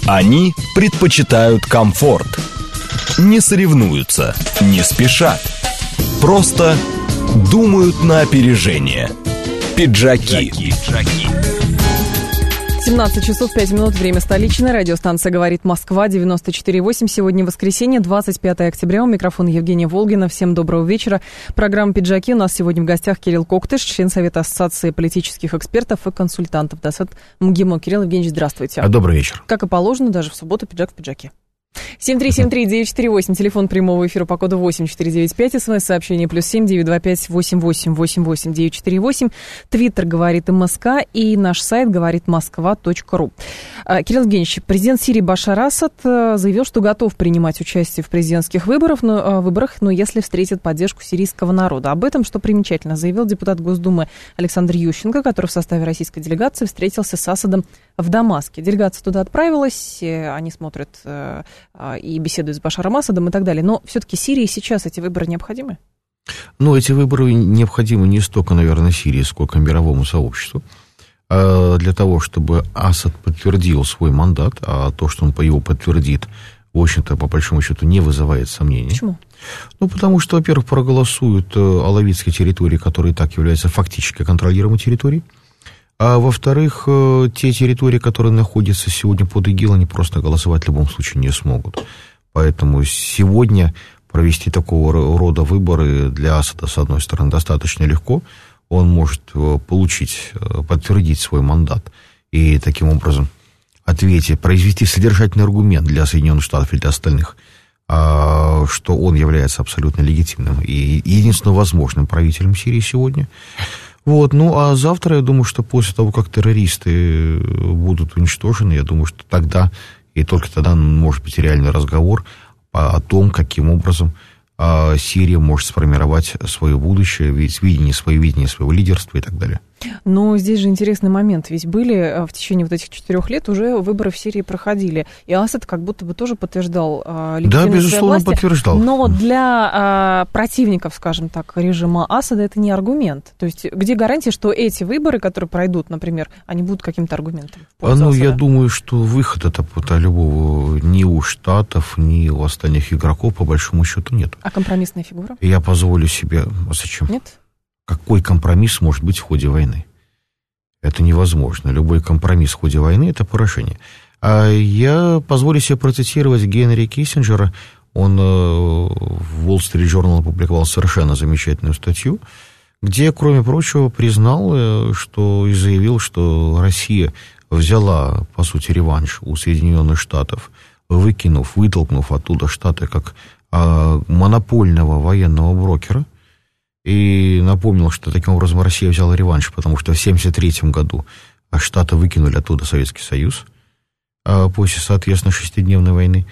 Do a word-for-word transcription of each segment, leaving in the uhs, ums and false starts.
Они предпочитают комфорт. Не соревнуются, не спешат. Просто думают на опережение. Пиджаки. семнадцать часов пять минут, время столичное. Радиостанция «Говорит Москва», девяносто четыре восемь. Сегодня воскресенье, двадцать пятое октября. У микрофона Евгения Волгина. Всем доброго вечера. Программа «Пиджаки». У нас сегодня в гостях Кирилл Коктыш, член Совета Ассоциации политических экспертов и консультантов Дасет МГИМО. Кирилл Евгеньевич, здравствуйте. Добрый вечер. Как и положено, даже в субботу пиджак в пиджаке. семь три семь три девять четыре восемь, телефон прямого эфира по коду восемь четыре девять пять, смс-сообщение плюс семь девять два пять восемь восемь восемь восемь девять четыре восемь, твиттер говорит МСК и наш сайт говорит москва точка ру. Кирилл Евгеньевич, президент Сирии Башар Асад заявил, что готов принимать участие в президентских выборах, но, выборах, но если встретит поддержку сирийского народа. Об этом, что примечательно, заявил депутат Госдумы Александр Ющенко, который в составе российской делегации встретился с Асадом в Дамаске. Делегация туда отправилась, они смотрят и беседуют с Башаром Асадом и так далее. Но все-таки Сирии сейчас эти выборы необходимы? Ну, эти выборы необходимы не столько, наверное, Сирии, сколько мировому сообществу. Для того, чтобы Асад подтвердил свой мандат, а то, что он его подтвердит, в общем-то, по большому счету, не вызывает сомнений. Почему? Ну, потому что, во-первых, проголосуют алавитские территории, которые и так являются фактически контролируемой территорией. А во-вторых, те территории, которые находятся сегодня под ИГИЛ, они просто голосовать в любом случае не смогут. Поэтому сегодня провести такого рода выборы для Асада, с одной стороны, достаточно легко. Он может получить, подтвердить свой мандат и таким образом ответить, произвести содержательный аргумент для Соединенных Штатов и для остальных, что он является абсолютно легитимным и единственно возможным правителем Сирии сегодня. Вот, ну, а завтра, я думаю, что после того, как террористы будут уничтожены, я думаю, что тогда, и только тогда может быть реальный разговор о том, каким образом а, Сирия может сформировать свое будущее, видение, свое видение своего лидерства и так далее. Но здесь же интересный момент, ведь были в течение вот этих четырех лет уже выборы в Сирии проходили, и Асад как будто бы тоже подтверждал э, легитимность да, безусловно, власти, подтверждал. Но для э, противников, скажем так, режима Асада это не аргумент. То есть где гарантия, что эти выборы, которые пройдут, например, они будут каким-то аргументом? А, ну, я думаю, что выход это любого ни у Штатов, ни у остальных игроков, по большому счету, нет. А компромиссная фигура? Я позволю себе... А зачем? Нет? Какой компромисс может быть в ходе войны? Это невозможно. Любой компромисс в ходе войны – это поражение. А я позволю себе процитировать Генри Киссинджера. Он в Wall Street Journal опубликовал совершенно замечательную статью, где, кроме прочего, признал, что и заявил, что Россия взяла, по сути, реванш у Соединенных Штатов, выкинув, вытолкнув оттуда Штаты как монопольного военного брокера. И напомнил, что таким образом Россия взяла реванш, потому что в тысяча девятьсот семьдесят третьем году Штаты выкинули оттуда Советский Союз после, соответственно, шестидневной войны.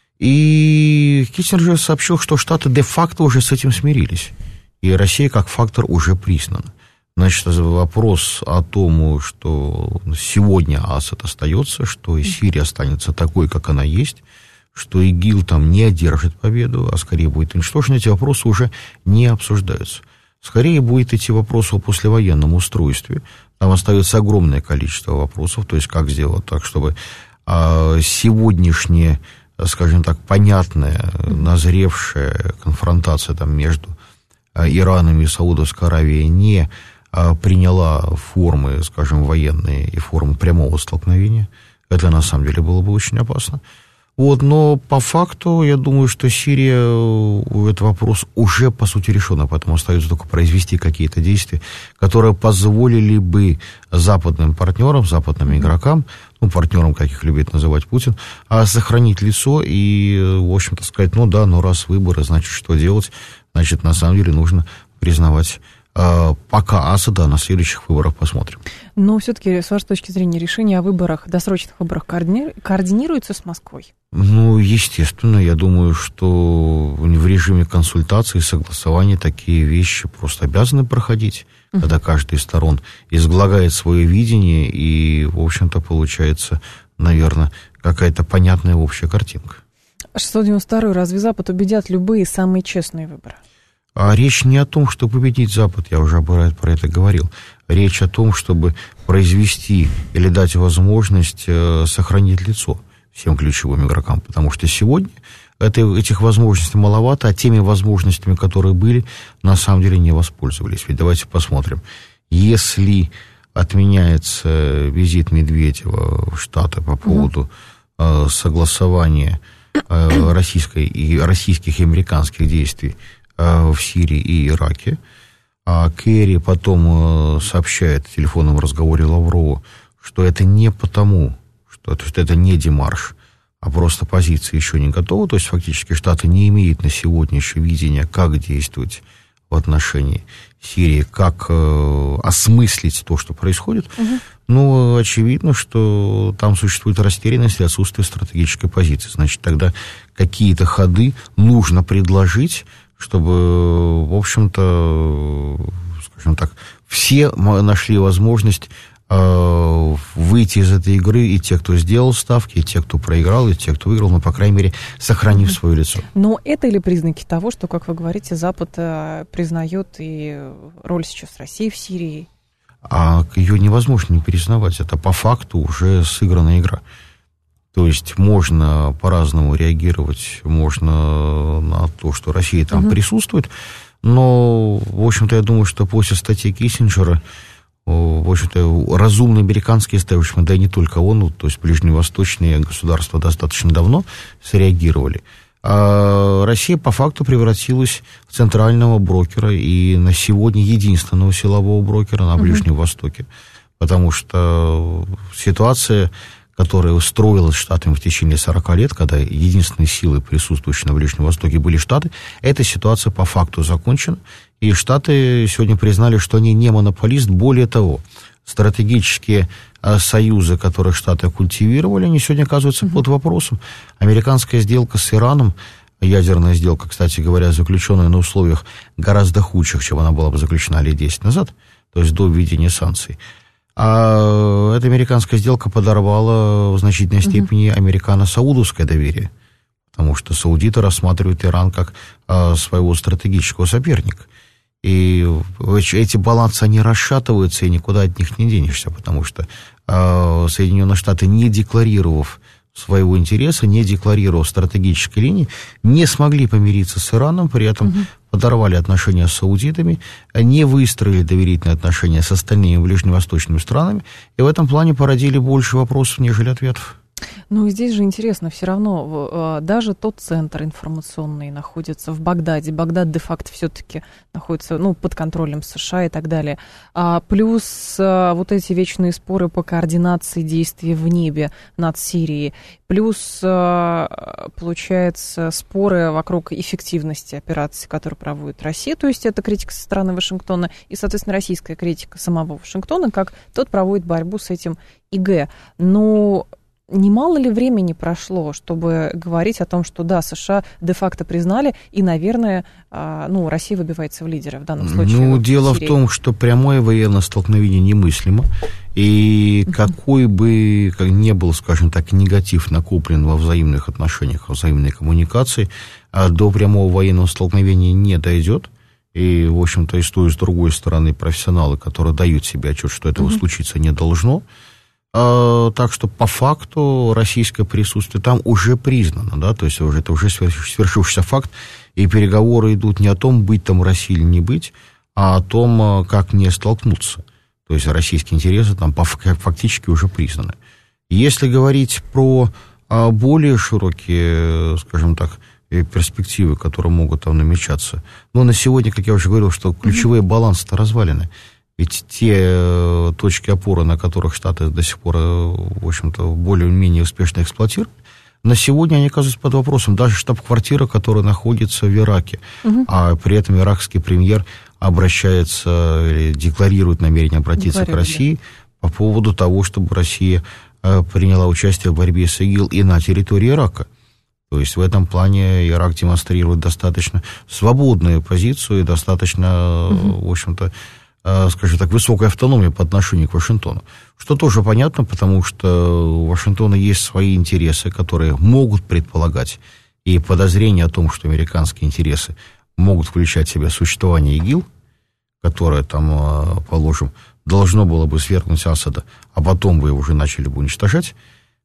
И Киссинджер сообщил, что Штаты де-факто уже с этим смирились, и Россия как фактор уже признана. Значит, вопрос о том, что сегодня Асад остается, что и Сирия останется такой, как она есть, что ИГИЛ там не одержит победу, а скорее будет уничтожен, эти вопросы уже не обсуждаются. Скорее будет идти вопрос о послевоенном устройстве. Там остается огромное количество вопросов, то есть как сделать так, чтобы а, сегодняшняя, скажем так, понятная, назревшая конфронтация там, между а, Ираном и Саудовской Аравией не а, приняла формы, скажем, военные и формы прямого столкновения. Это на самом деле было бы очень опасно. Вот, но по факту, я думаю, что Сирия, этот вопрос уже, по сути, решен, поэтому остается только произвести какие-то действия, которые позволили бы западным партнерам, западным игрокам, ну, партнерам, как их любит называть Путин, сохранить лицо и, в общем-то, сказать, ну да, ну раз выборы, значит, что делать? Значит, на самом деле нужно признавать пока Асада, на следующих выборах посмотрим. Но все-таки, с вашей точки зрения, решение о выборах, досрочных выборах координи... координируется с Москвой? Ну, естественно, я думаю, что в режиме консультации и согласования такие вещи просто обязаны проходить, uh-huh. когда каждая из сторон излагает свое видение, и, в общем-то, получается, наверное, какая-то понятная общая картинка. шестьсот девяносто второй. Разве Запад убедят любые самые честные выборы? А речь не о том, чтобы победить Запад, я уже про это говорил. Речь о том, чтобы произвести или дать возможность э, сохранить лицо. всем ключевым игрокам, потому что сегодня это, этих возможностей маловато, а теми возможностями, которые были, на самом деле не воспользовались. Ведь давайте посмотрим. Если отменяется визит Медведева в Штаты по поводу э, согласования э, российской и, российских и американских действий э, в Сирии и Ираке, а Керри потом э, сообщает в телефонном разговоре Лаврову, что это не потому, что, что это не демарш, а просто позиция еще не готова, то есть фактически Штаты не имеют на сегодня еще видения, как действовать в отношении Сирии, как э, осмыслить то, что происходит. Угу. Ну, очевидно, что там существует растерянность и отсутствие стратегической позиции. Значит, тогда какие-то ходы нужно предложить, чтобы, в общем-то, скажем так, все нашли возможность выйти из этой игры, и те, кто сделал ставки, и те, кто проиграл, и те, кто выиграл, но, по крайней мере, сохранив mm-hmm. свое лицо. Но это ли признаки того, что, как вы говорите, Запад признает и роль сейчас России в Сирии? А ее невозможно не признавать. Это по факту уже сыгранная игра. То есть можно по-разному реагировать, можно на то, что Россия там mm-hmm. присутствует, но, в общем-то, я думаю, что после статьи Киссинджера в общем-то, разумные американские истеблишменты, да и не только он, то есть ближневосточные государства достаточно давно среагировали. А Россия по факту превратилась в центрального брокера и на сегодня единственного силового брокера на Ближнем mm-hmm. Востоке. Потому что ситуация, которая устроилась Штатами в течение сорока лет, когда единственные силы, присутствующие на Ближнем Востоке, были Штаты, эта ситуация по факту закончена. И Штаты сегодня признали, что они не монополист. Более того, стратегические а, союзы, которые Штаты культивировали, они сегодня оказываются mm-hmm. под вопросом. Американская сделка с Ираном, ядерная сделка, кстати говоря, заключенная на условиях гораздо худших, чем она была бы заключена лет десять назад, то есть до введения санкций. А эта американская сделка подорвала в значительной степени mm-hmm. американо-саудовское доверие, потому что саудиты рассматривают Иран как а, своего стратегического соперника. И эти балансы, они расшатываются, и никуда от них не денешься, потому что э, Соединенные Штаты, не декларировав своего интереса, не декларировав стратегической линии, не смогли помириться с Ираном, при этом угу. подорвали отношения с саудитами, не выстроили доверительные отношения с остальными ближневосточными странами, и в этом плане породили больше вопросов, нежели ответов. Ну, здесь же интересно, все равно даже тот центр информационный находится в Багдаде. Багдад де-факто все-таки находится, ну, под контролем США и так далее. А плюс а, вот эти вечные споры по координации действий в небе над Сирией. Плюс, а, получается, споры вокруг эффективности операций, которые проводит Россия. То есть это критика со стороны Вашингтона и, соответственно, российская критика самого Вашингтона, как тот проводит борьбу с этим ИГ. Но немало ли времени прошло, чтобы говорить о том, что да, США де-факто признали, и, наверное, ну, Россия выбивается в лидеры в данном случае? Ну, вот, дело в, в том, что прямое военное столкновение немыслимо, и uh-huh. какой бы как ни был, скажем так, негатив накоплен во взаимных отношениях, во взаимной коммуникации, до прямого военного столкновения не дойдет. И, в общем-то, и с той, и с другой стороны профессионалы, которые дают себе отчет, что этого uh-huh. случиться не должно. А, так что по факту российское присутствие там уже признано, да, то есть уже, это уже свершившийся факт, и переговоры идут не о том, быть там России или не быть, а о том, как не столкнуться. То есть российские интересы там фактически уже признаны. Если говорить про более широкие, скажем так, перспективы, которые могут там намечаться, ну, на сегодня, как я уже говорил, что ключевые балансы-то развалены. Ведь те точки опоры, на которых Штаты до сих пор, в общем-то, более-менее успешно эксплуатируют, на сегодня они оказываются под вопросом. Даже штаб-квартира, которая находится в Ираке, угу. а при этом иракский премьер обращается или декларирует намерение обратиться к России по поводу того, чтобы Россия приняла участие в борьбе с ИГИЛ и на территории Ирака. То есть в этом плане Ирак демонстрирует достаточно свободную позицию и достаточно, угу. в общем-то, скажем так, высокая автономия по отношению к Вашингтону. Что тоже понятно, потому что у Вашингтона есть свои интересы, которые могут предполагать, и подозрения о том, что американские интересы могут включать в себя существование ИГИЛ, которое там, положим, должно было бы свергнуть Асада, а потом вы уже начали бы уничтожать.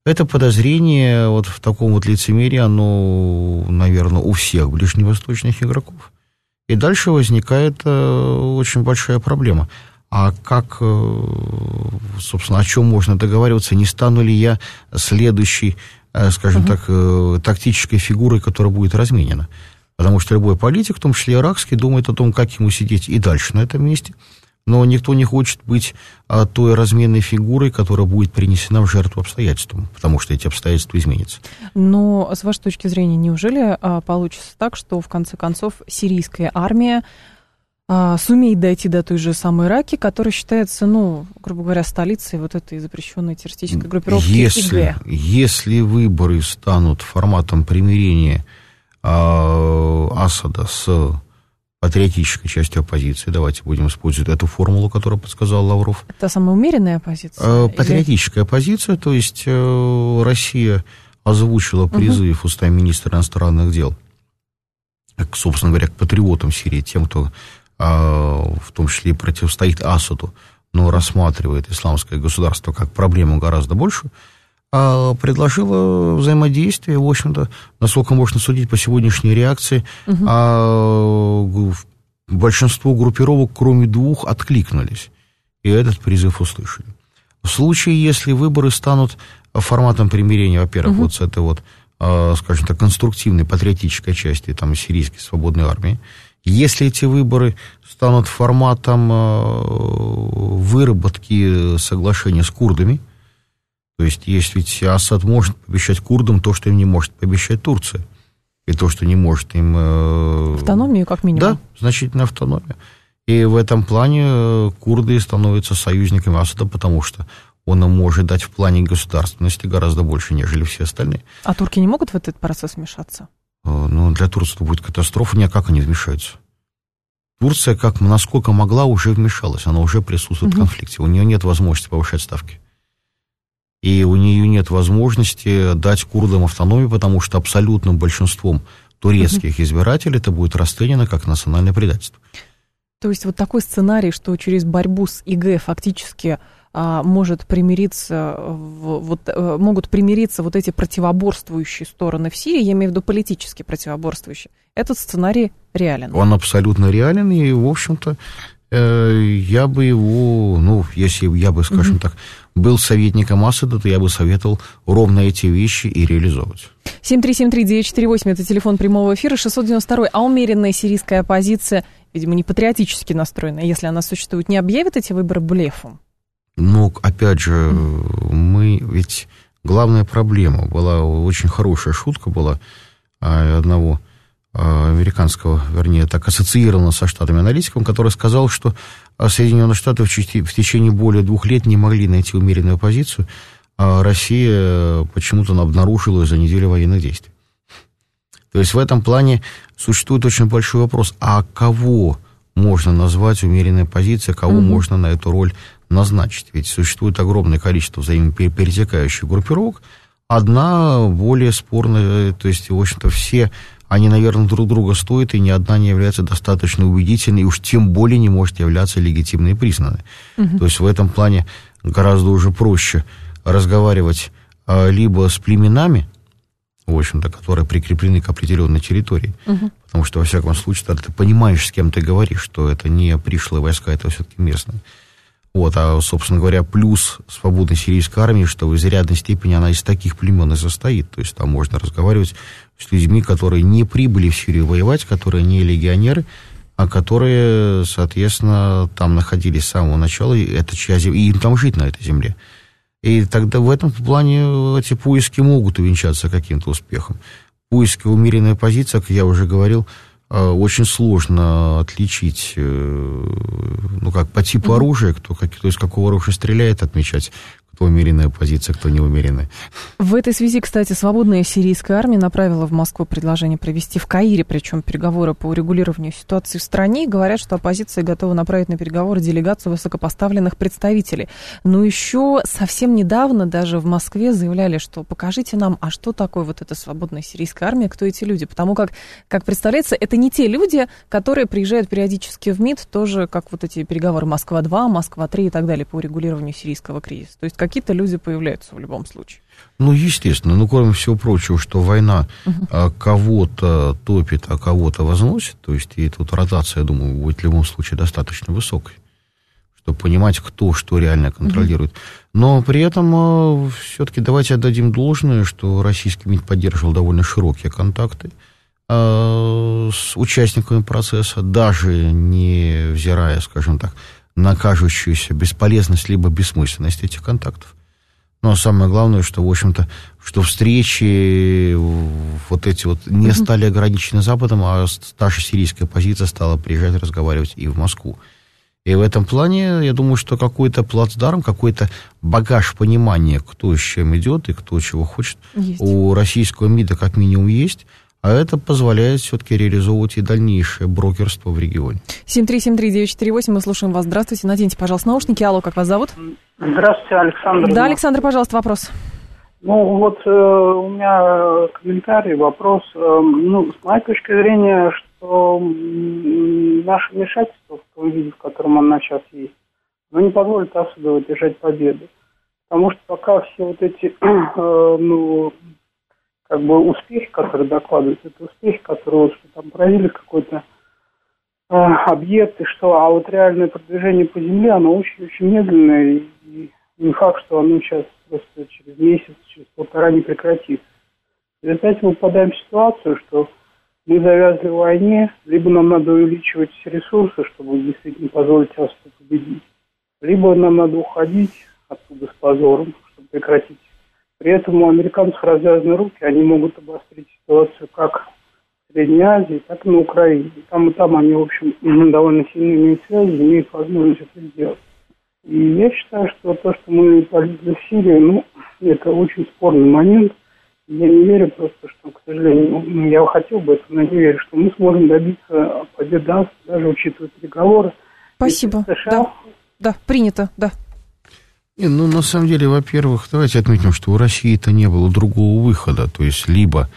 Это подозрение вот в таком вот лицемерии, оно, наверное, у всех ближневосточных игроков. И дальше возникает очень большая проблема. А как, собственно, о чем можно договариваться? Не стану ли я следующей, скажем uh-huh. так, тактической фигурой, которая будет разменена? Потому что любой политик, в том числе иракский, думает о том, как ему сидеть и дальше на этом месте. Но никто не хочет быть а, той разменной фигурой, которая будет принесена в жертву обстоятельствам, потому что эти обстоятельства изменятся. Но, с вашей точки зрения, неужели а, получится так, что, в конце концов, сирийская армия а, сумеет дойти до той же самой Раки, которая считается, ну, грубо говоря, столицей вот этой запрещенной террористической группировки если, ИГ? Если выборы станут форматом примирения а, Асада с патриотической частью оппозиции, давайте будем использовать эту формулу, которую подсказал Лавров. Это самая умеренная оппозиция? Патриотическая или... оппозиция, то есть э, Россия озвучила призыв угу. устами министра иностранных дел, к, собственно говоря, к патриотам Сирии, тем, кто э, в том числе и противостоит Асаду, но рассматривает исламское государство как проблему гораздо большую, а предложила взаимодействие, в общем-то, насколько можно судить по сегодняшней реакции, угу. а большинство группировок, кроме двух, откликнулись, и этот призыв услышали. В случае, если выборы станут форматом примирения, во-первых, угу. вот с этой вот, скажем так, конструктивной, патриотической части там, сирийской свободной армии, если эти выборы станут форматом выработки соглашения с курдами, то есть, есть ведь Асад может пообещать курдам то, что им не может пообещать Турция. И то, что не может им... Автономию, как минимум. Да, значительную автономию. И в этом плане курды становятся союзниками Асада, потому что он им может дать в плане государственности гораздо больше, нежели все остальные. А турки не могут в этот процесс вмешаться? Ну, для Турции это будет катастрофа, никак они вмешаются. Турция, как насколько могла, уже вмешалась. Она уже присутствует угу. в конфликте. У нее нет возможности повышать ставки. И у нее нет возможности дать курдам автономию, потому что абсолютным большинством турецких избирателей это будет расценено как национальное предательство. То есть вот такой сценарий, что через борьбу с ИГ фактически а, может примириться, вот, а, могут примириться вот эти противоборствующие стороны в Сирии, я имею в виду политически противоборствующие, этот сценарий реален? Он абсолютно реален, и, в общем-то, э, я бы его, ну, если я бы, скажем угу. так, был советником Асада, то я бы советовал ровно эти вещи и реализовывать. семь три семь три девять четыре восемь, это телефон прямого эфира, шестьсот девяносто два, а умеренная сирийская оппозиция, видимо, не патриотически настроенная, если она существует, не объявит эти выборы блефом? Ну, опять же, mm. мы, ведь главная проблема была, очень хорошая шутка была одного американского, вернее, так ассоциированного со Штатами аналитиком, который сказал, что Соединенные Штаты в течение более двух лет не могли найти умеренную оппозицию, а Россия почему-то обнаружила за неделю военных действий. То есть в этом плане существует очень большой вопрос, а кого можно назвать умеренной оппозицией, кого mm-hmm. можно на эту роль назначить? Ведь существует огромное количество взаимоперетекающих группировок, одна более спорная, то есть, в общем-то, все они, наверное, друг друга стоят, и ни одна не является достаточно убедительной, и уж тем более не может являться легитимной и признанной. Угу. То есть в этом плане гораздо уже проще разговаривать а, либо с племенами, в общем-то, которые прикреплены к определенной территории, угу. потому что, во всяком случае, ты понимаешь, с кем ты говоришь, что это не пришлые войска, это все-таки местные. Вот, а, собственно говоря, плюс свободной сирийской армии, что в изрядной степени она из таких племен и состоит. То есть там можно разговаривать с людьми, которые не прибыли в Сирию воевать, которые не легионеры, а которые, соответственно, там находились с самого начала, и, это чья земля, и им там жить на этой земле. И тогда в этом плане эти поиски могут увенчаться каким-то успехом. Поиски умеренной оппозиции, как я уже говорил, очень сложно отличить, ну, как по типу mm-hmm. оружия, кто, как, то есть какого оружия стреляет, отмечать, кто умеренная оппозиция, кто неумеренная. В этой связи, кстати, свободная сирийская армия направила в Москву предложение провести в Каире, причем переговоры по урегулированию ситуации в стране, и говорят, что оппозиция готова направить на переговоры делегацию высокопоставленных представителей. Но еще совсем недавно даже в Москве заявляли, что покажите нам, а что такое вот эта свободная сирийская армия, кто эти люди, потому как, как представляется, это не те люди, которые приезжают периодически в МИД, тоже как вот эти переговоры Москва-два, Москва-три и так далее по урегулированию сирийского кризиса. То есть какие-то люди появляются в любом случае. Ну, естественно, ну, кроме всего прочего, что война uh-huh. кого-то топит, а кого-то возносит, то есть и тут ротация, я думаю, будет в любом случае достаточно высокой, чтобы понимать, кто что реально контролирует. Uh-huh. Но при этом все-таки давайте отдадим должное, что российский МИД поддерживал довольно широкие контакты с участниками процесса, даже не взирая, скажем так, на кажущуюся бесполезность либо бессмысленность этих контактов. Но самое главное, что, в общем-то, что встречи вот эти вот не стали ограничены Западом, а наша сирийская оппозиция стала приезжать разговаривать и в Москву. И в этом плане, я думаю, что какой-то плацдарм, какой-то багаж понимания, кто с чем идет и кто чего хочет, есть. У российского МИДа как минимум есть. А это позволяет все-таки реализовывать и дальнейшее брокерство в регионе. семь три семь три девять четыре восемь, мы слушаем вас. Здравствуйте, наденьте, пожалуйста, наушники. Алло, как вас зовут? Здравствуйте, Александр. Да, Александр, пожалуйста, вопрос. Ну, вот э, у меня комментарий, вопрос. Э, ну, с моей точки зрения, что э, наше вмешательство в том виде, в котором оно сейчас есть, оно не позволит Асаду одержать победу. Потому что пока все вот эти, э, ну... как бы успехи, которые докладывают, это успехи, которые что там поразили какой-то э, объект, и что, а вот реальное продвижение по земле, оно очень-очень медленное, и, и не факт, что оно сейчас просто через месяц, через полтора не прекратится. В результате мы попадаем в ситуацию, что мы завязли в войне, либо нам надо увеличивать ресурсы, чтобы действительно позволить Асаду победить, либо нам надо уходить оттуда с позором, чтобы прекратить. При этом у американцев развязаны руки, они могут обострить ситуацию как в Средней Азии, так и на Украине. Там и там они, в общем, довольно сильно имеют связи, имеют возможность это сделать. И я считаю, что то, что мы полезли в Сирию, ну, это очень спорный момент. Я не верю просто, что, к сожалению, ну, я хотел бы это, но не верю, что мы сможем добиться победы, даже учитывая переговоры. Спасибо. Да, да, принято, да. Не, ну, на самом деле, во-первых, давайте отметим, что у России-то не было другого выхода. То есть, либо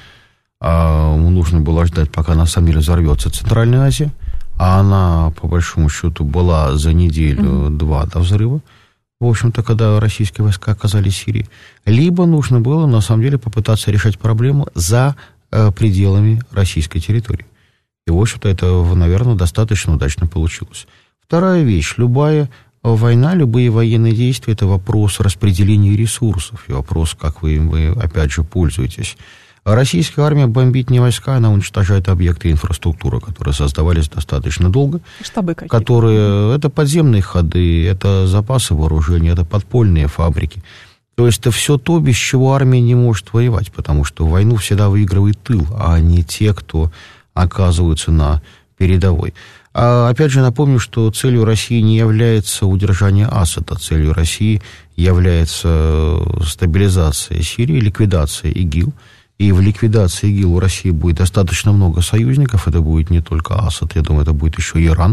а, нужно было ждать, пока на самом деле взорвется Центральная Азия, а она, по большому счету, была за неделю-два mm-hmm. до взрыва, в общем-то, когда российские войска оказались в Сирии. Либо нужно было, на самом деле, попытаться решать проблему за э, пределами российской территории. И, в общем-то, это, наверное, достаточно удачно получилось. Вторая вещь. Любая война, любые военные действия – это вопрос распределения ресурсов и вопрос, как вы, вы опять же, пользуетесь. Российская армия бомбит не войска, она уничтожает объекты инфраструктуры, которые создавались достаточно долго. Штабы какие? Которые, это подземные ходы, это запасы вооружения, это подпольные фабрики. То есть это все то, без чего армия не может воевать, потому что войну всегда выигрывает тыл, а не те, кто оказываются на передовой. А опять же напомню, что целью России не является удержание Асада, целью России является стабилизация Сирии, ликвидация ИГИЛ. И в ликвидации ИГИЛ у России будет достаточно много союзников, это будет не только Асад, я думаю, это будет еще Иран.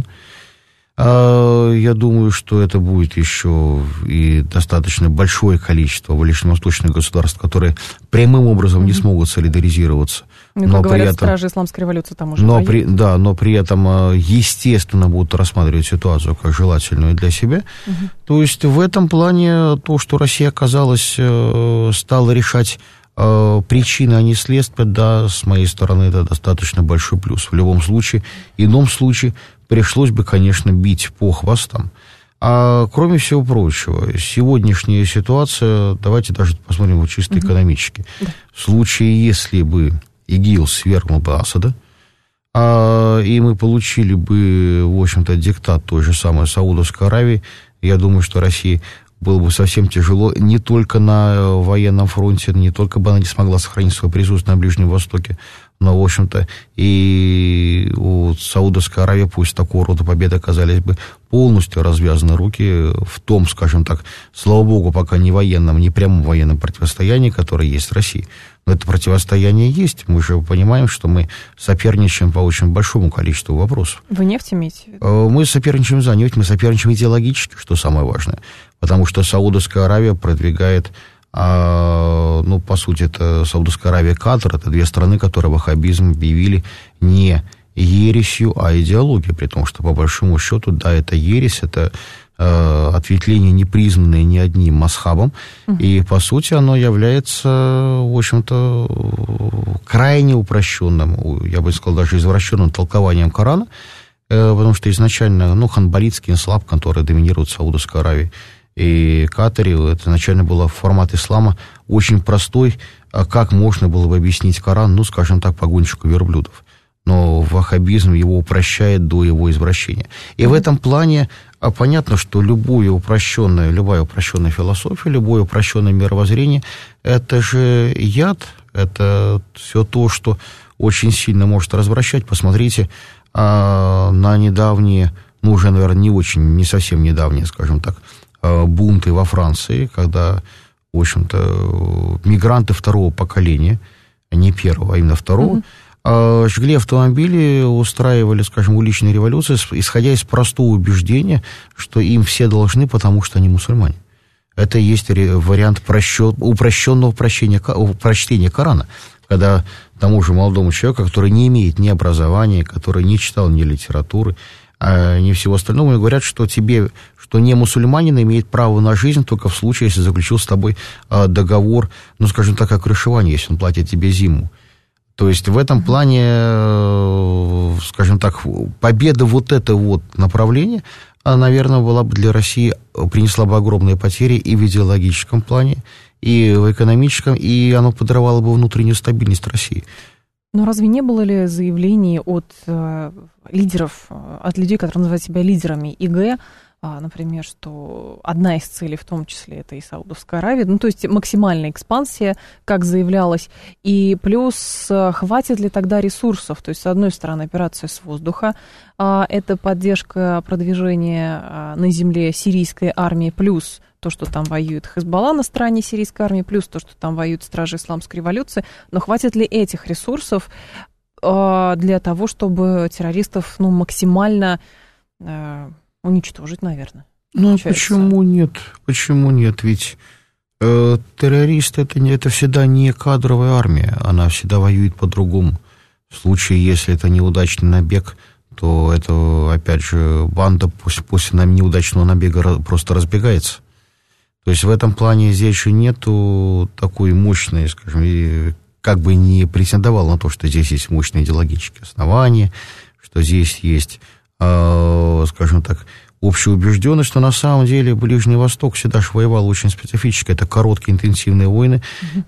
Я думаю, что это будет еще и достаточно большое количество ближневосточных государств, которые прямым образом mm-hmm. не смогут солидаризироваться. Ну, как говорят, этом, стражи исламской революции там уже но при, Да, но при этом, естественно, будут рассматривать ситуацию как желательную для себя. Mm-hmm. То есть в этом плане то, что Россия оказалась, стала решать причины, а не следствия, да, с моей стороны, это достаточно большой плюс. В любом случае, в ином случае пришлось бы, конечно, бить по хвостам. А кроме всего прочего, сегодняшняя ситуация, давайте даже посмотрим вот чисто экономически. Mm-hmm. В случае, если бы ИГИЛ свергнул бы Асада, а, и мы получили бы, в общем-то, диктат той же самой Саудовской Аравии, я думаю, что России было бы совсем тяжело не только на военном фронте, не только бы она не смогла сохранить свое присутствие на Ближнем Востоке, но, в общем-то, и у Саудовской Аравии, пусть такого рода победы оказались бы полностью развязаны руки в том, скажем так, слава богу, пока не военном, не прямом военном противостоянии, которое есть в России. Но это противостояние есть. Мы же понимаем, что мы соперничаем по очень большому количеству вопросов. Вы нефть имеете в виду? Мы соперничаем за нефть, мы соперничаем идеологически, что самое важное. Потому что Саудовская Аравия продвигает, а, ну, по сути, это Саудовская Аравия и Катар, это две страны, которые ваххабизм объявили не ересью, а идеологией, при том, что, по большому счету, да, это ересь, это э, ответвление, не признанное ни одним масхабом, угу. и, по сути, оно является, в общем-то, крайне упрощенным, я бы сказал, даже извращенным толкованием Корана, э, потому что изначально, ну, ханбалитский инслаб, который доминирует в Саудовской Аравии и Катаре, это изначально был формат ислама очень простой, как можно было бы объяснить Коран, ну, скажем так, погонщику верблюдов. Но ваххабизм его упрощает до его извращения. И mm-hmm. в этом плане а, понятно, что любое упрощенное, любая упрощенная философия, любое упрощенное мировоззрение, это же яд, это все то, что очень сильно может развращать. Посмотрите а, на недавние, ну, уже, наверное, не очень, не совсем недавние, скажем так, а, бунты во Франции, когда, в общем-то, мигранты второго поколения, не первого, а именно второго, mm-hmm. жгли автомобили, устраивали, скажем, уличные революции, исходя из простого убеждения, что им все должны, потому что они мусульмане. Это и есть вариант прощен, упрощенного прощения, прочтения Корана, когда тому же молодому человеку, который не имеет ни образования, который не читал ни литературы, ни всего остального, и говорят, что тебе, что не мусульманин имеет право на жизнь только в случае, если заключил с тобой договор, ну, скажем так, о крышевании, если он платит тебе зиму. То есть в этом плане, скажем так, победа вот этого вот направления, наверное, была бы для России, принесла бы огромные потери и в идеологическом плане, и в экономическом, и оно подрывало бы внутреннюю стабильность России. Но разве не было ли заявлений от э, лидеров, от людей, которые называют себя лидерами ИГ, например, что одна из целей в том числе это и Саудовская Аравия, ну, то есть максимальная экспансия, как заявлялось, и плюс хватит ли тогда ресурсов, то есть, с одной стороны, операция с воздуха, это поддержка продвижения на земле сирийской армии, плюс то, что там воюет Хизбалла на стороне сирийской армии, плюс то, что там воюют стражи исламской революции, но хватит ли этих ресурсов для того, чтобы террористов, ну, максимально уничтожить, наверное. Ну, а почему нет? Почему нет? Ведь э, террорист это, это всегда не кадровая армия, она всегда воюет по-другому. В случае, если это неудачный набег, то это, опять же, банда после, после неудачного набега просто разбегается. То есть в этом плане здесь же нету такой мощной, скажем, и как бы не претендовал на то, что здесь есть мощные идеологические основания, что здесь есть, скажем так, общая убежденность, что на самом деле Ближний Восток всегда же воевал очень специфически. Это короткие интенсивные войны. Uh-huh.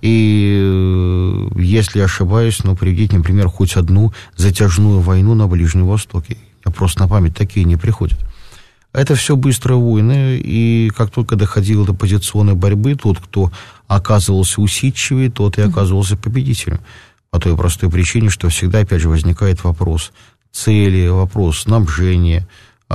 И если ошибаюсь, ну, приведите, например, хоть одну затяжную войну на Ближнем Востоке. Я просто на память такие не приходят. Это все быстрые войны, и как только доходило до позиционной борьбы, тот, кто оказывался усидчивее, тот и оказывался победителем. По той простой причине, что всегда, опять же, возникает вопрос цели, вопрос снабжения,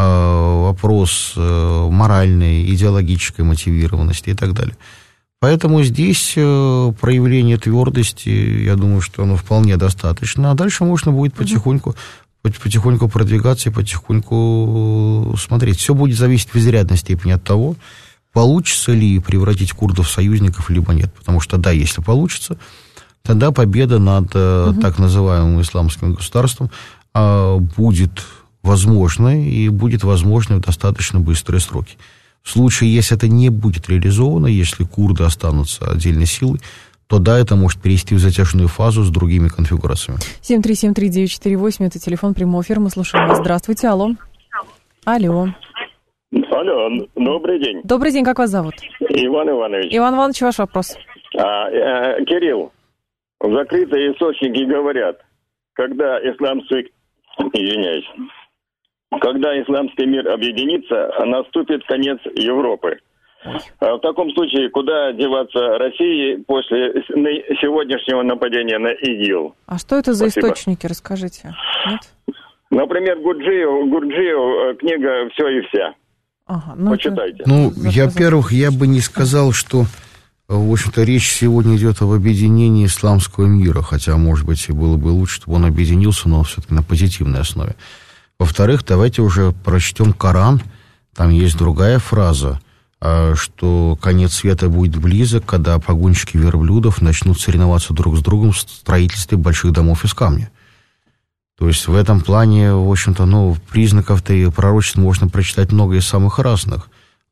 вопрос моральной, идеологической мотивированности и так далее. Поэтому здесь проявление твердости, я думаю, что оно вполне достаточно. А дальше можно будет потихоньку, потихоньку продвигаться и потихоньку смотреть. Все будет зависеть в изрядной степени от того, получится ли превратить курдов в союзников, либо нет. Потому что, да, если получится, тогда победа над угу. так называемым исламским государством будет возможно, и будет возможно в достаточно быстрые сроки. В случае, если это не будет реализовано, если курды останутся отдельной силой, то да, это может перейти в затяжную фазу с другими конфигурациями. семь три семь три девять четыре восемь, это телефон прямого эфира, мы слушаем вас. Здравствуйте, алло. Алло. Алло, добрый день. Добрый день, как вас зовут? Иван Иванович. Иван Иванович, ваш вопрос. А, э, Кирилл, закрытые источники говорят, когда исламский, извиняюсь, когда исламский мир объединится, наступит конец Европы. А в таком случае, куда деваться России после сегодняшнего нападения на ИГИЛ? А что это за Спасибо. Источники, расскажите. Нет? Например, Гурджиев, Гурджиев, книга «Все и вся». Ага, ну почитайте. Ну, я, во-первых, я бы не сказал, что, в общем-то, речь сегодня идет об объединении исламского мира, хотя, может быть, и было бы лучше, чтобы он объединился, но все-таки на позитивной основе. Во-вторых, давайте уже прочтем Коран, там есть другая фраза, что конец света будет близок, когда погонщики верблюдов начнут соревноваться друг с другом в строительстве больших домов из камня. То есть в этом плане, в общем-то, ну, признаков-то и пророчеств можно прочитать много из самых разных.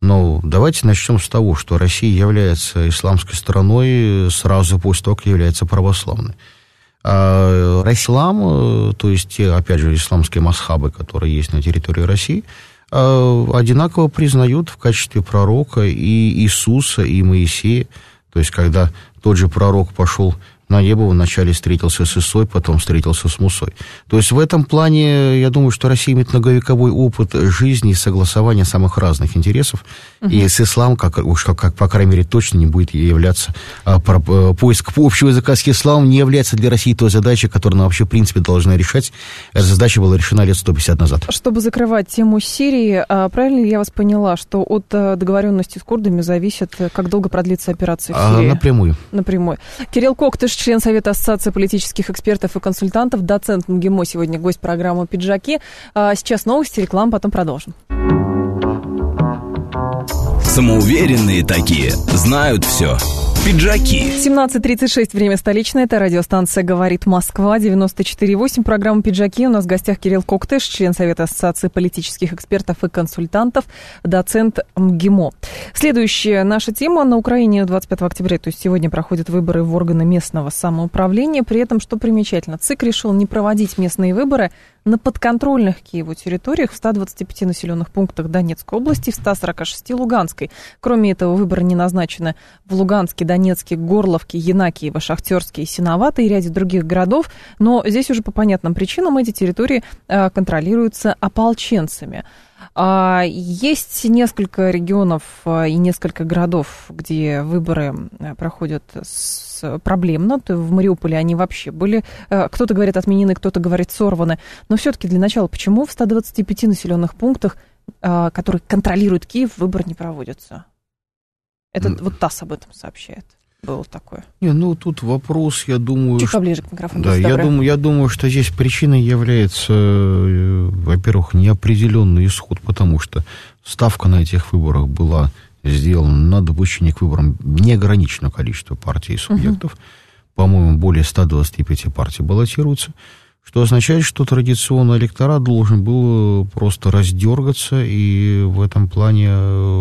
Но давайте начнем с того, что Россия является исламской страной сразу после того, как является православной. А ислам, то есть, опять же, исламские масхабы, которые есть на территории России, одинаково признают в качестве пророка и Иисуса, и Моисея. То есть, когда тот же пророк пошел на небо, вначале встретился с Исой, потом встретился с Мусой. То есть в этом плане, я думаю, что Россия имеет многовековой опыт жизни и согласования самых разных интересов. Uh-huh. И с исламом, как, уж как, как, по крайней мере, точно не будет являться... А, про, а, поиск общего языка с исламом не является для России той задачей, которую она вообще, в принципе, должна решать. Эта задача была решена лет сто пятьдесят назад. Чтобы закрывать тему Сирии, правильно ли я вас поняла, что от договоренности с курдами зависит, как долго продлится операция в Сирии? А, напрямую. Напрямую. Кирилл Коктыш, член Совета Ассоциации политических экспертов и консультантов, доцент МГИМО, сегодня гость программы «Пиджаки». Сейчас новости, реклама, потом продолжим. Самоуверенные такие, знают все. Пиджаки. семнадцать тридцать шесть, время столичное. Это радиостанция «Говорит Москва», девяносто четыре восемь. Программа «Пиджаки». У нас в гостях Кирилл Коктыш, член Совета Ассоциации политических экспертов и консультантов, доцент МГИМО. Следующая наша тема. На Украине двадцать пятого октября, то есть сегодня, проходят выборы в органы местного самоуправления. При этом, что примечательно, ЦИК решил не проводить местные выборы на подконтрольных Киеву территориях в ста двадцати пяти населенных пунктах Донецкой области, в ста сорока шести Луганской. Кроме этого, выборы не назначены в Луганске, Донецке, Горловке, Янакиево, Шахтерске и Синовато и ряде других городов. Но здесь уже по понятным причинам эти территории а, контролируются ополченцами. А, есть несколько регионов а, и несколько городов, где выборы а, проходят с проблемно. В Мариуполе они вообще были, кто-то говорит, отменены, кто-то говорит, сорваны. Но все-таки для начала, почему в ста двадцати пяти населенных пунктах, которые контролирует Киев, выборы не проводятся? Это mm. вот ТАСС об этом сообщает. Было такое. Не, ну тут вопрос, я думаю... Чуть поближе к микрофону. Да, я думаю, я думаю, что здесь причиной является, во-первых, неопределенный исход, потому что ставка на этих выборах была сделано на допущение к выборам неограниченного количества партий и субъектов. Uh-huh. По-моему, более ста двадцати пяти партий баллотируются, что означает, что традиционный электорат должен был просто раздергаться и в этом плане,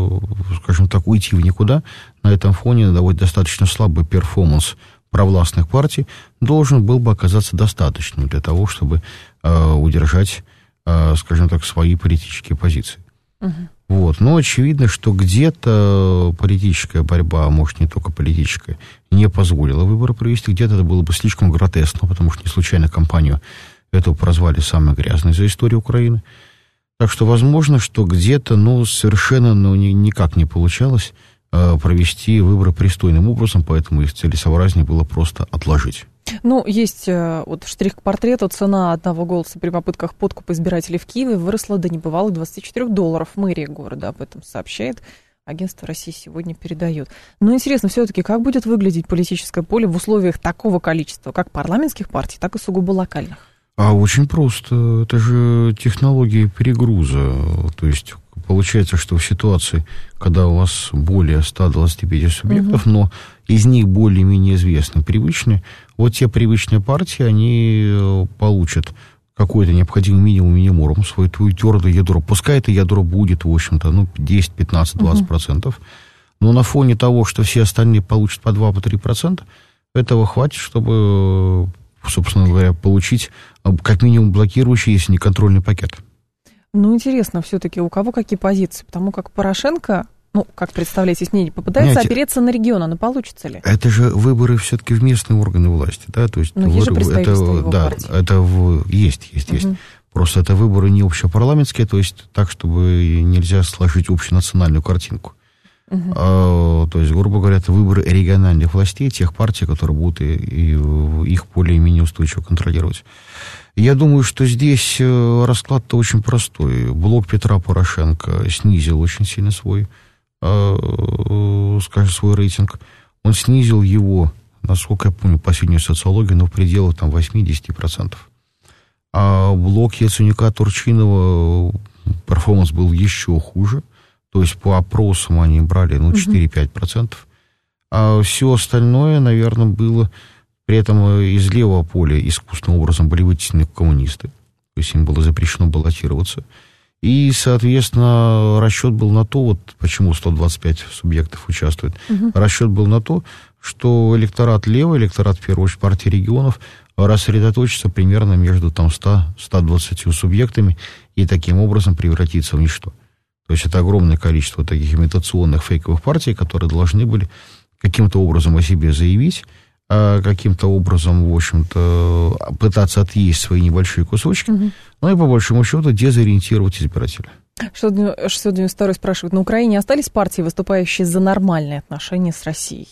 скажем так, уйти в никуда. На этом фоне довольно достаточно слабый перформанс провластных партий должен был бы оказаться достаточным для того, чтобы э, удержать, э, скажем так, свои политические позиции. Uh-huh. Вот. Но очевидно, что где-то политическая борьба, а может не только политическая, не позволила выборы провести, где-то это было бы слишком гротескно, потому что не случайно кампанию эту прозвали самой грязной за историю Украины. Так что возможно, что где-то, ну, совершенно ну, ни, никак не получалось э, провести выборы пристойным образом, поэтому их целесообразнее было просто отложить. Ну, есть вот штрих к портрету. Цена одного голоса при попытках подкупа избирателей в Киеве выросла до небывалых двадцати четырёх долларов. Мэрия города об этом сообщает. Агентство «Россия сегодня» передает. Но интересно все-таки, как будет выглядеть политическое поле в условиях такого количества, как парламентских партий, так и сугубо локальных? А очень просто. Это же технология перегруза. То есть получается, что в ситуации, когда у вас более ста двадцати пяти субъектов, угу. но из них более-менее известны, привычные, вот те привычные партии, они получат какой-то необходимый минимум минимум, свое твердое ядро. Пускай это ядро будет, в общем-то, ну, десять, пятнадцать, двадцать процентов. Угу. Но на фоне того, что все остальные получат по два, по три процента, этого хватит, чтобы, собственно говоря, получить как минимум блокирующий, если не контрольный пакет. Ну, интересно все-таки, у кого какие позиции? Потому как Порошенко, ну, как представляете, с ней не попытается Понимаете, опереться на регион, но получится ли? Это же выборы все-таки в местные органы власти, да? То есть, ну, есть же представительство его да, партии. Это в, есть, есть, угу. есть. Просто это выборы не общепарламентские, то есть так, чтобы нельзя сложить общенациональную картинку. Uh-huh. А, то есть, грубо говоря, это выборы региональных властей, тех партий, которые будут и, и их более-менее устойчиво контролировать. Я думаю, что здесь расклад-то очень простой. Блок Петра Порошенко снизил очень сильно свой, э, скажем, свой рейтинг. Он снизил его, насколько я помню, последнюю социологию, но в пределах там восемьдесят процентов. А блок Яценюка, Турчинова перформанс был еще хуже. То есть по опросам они брали ну, четыре-пять процентов. А все остальное, наверное, было... При этом из левого поля искусственным образом были вытеснены коммунисты. То есть им было запрещено баллотироваться. И, соответственно, расчет был на то, вот почему сто двадцать пять субъектов участвует, угу. расчет был на то, что электорат левый, электорат, в первую очередь, партии регионов, рассредоточится примерно между там, сто - сто двадцать субъектами и таким образом превратится в ничто. То есть это огромное количество таких имитационных фейковых партий, которые должны были каким-то образом о себе заявить, а каким-то образом, в общем-то, пытаться отъесть свои небольшие кусочки, угу. ну и по большому счету дезориентировать избирателя. шестьсот девяносто второй спрашивает, на Украине остались партии, выступающие за нормальные отношения с Россией?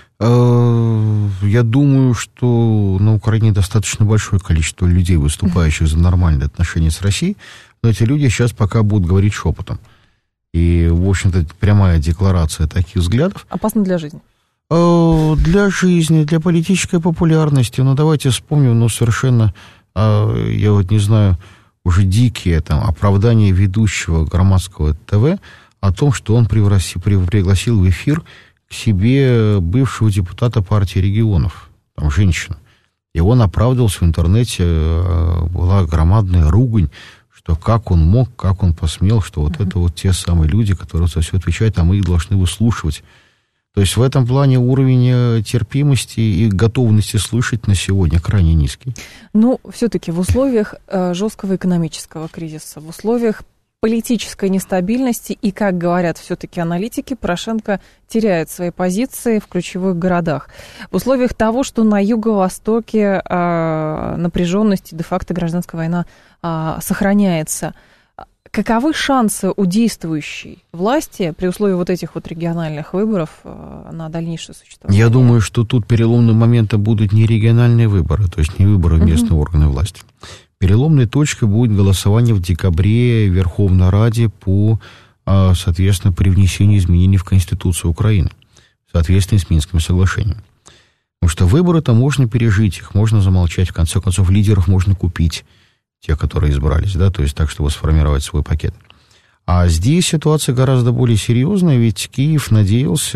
Я думаю, что на Украине достаточно большое количество людей, выступающих за нормальные отношения с Россией, но эти люди сейчас пока будут говорить шепотом. И, в общем-то, прямая декларация таких взглядов... Опасно для жизни? Для жизни, для политической популярности. Ну, давайте вспомним, ну, совершенно, я вот не знаю, уже дикие там оправдания ведущего громадского ТВ о том, что он пригласил в эфир к себе бывшего депутата партии регионов, там, женщину. И он оправдывался в интернете, была громадная ругань, что как он мог, как он посмел, что вот uh-huh. это вот те самые люди, которые за все отвечают, а мы их должны выслушивать. То есть в этом плане уровень терпимости и готовности слышать на сегодня крайне низкий. Ну, все-таки в условиях э, жесткого экономического кризиса, в условиях политической нестабильности и, как говорят все-таки аналитики, Порошенко теряет свои позиции в ключевых городах. В условиях того, что на юго-востоке э, напряженность и де-факто гражданская война э, сохраняется, каковы шансы у действующей власти при условии вот этих вот региональных выборов э, на дальнейшее существование? Я думаю, что тут переломным моментом будут не региональные выборы, то есть не выборы в местные uh-huh. органы власти. Переломной точкой будет голосование в декабре в Верховной Раде по, соответственно, привнесению изменений в Конституцию Украины, в соответствии с Минским соглашением. Потому что выборы-то можно пережить, их можно замолчать, в конце концов, лидеров можно купить, те, которые избрались, да, то есть так, чтобы сформировать свой пакет. А здесь ситуация гораздо более серьезная, ведь Киев надеялся,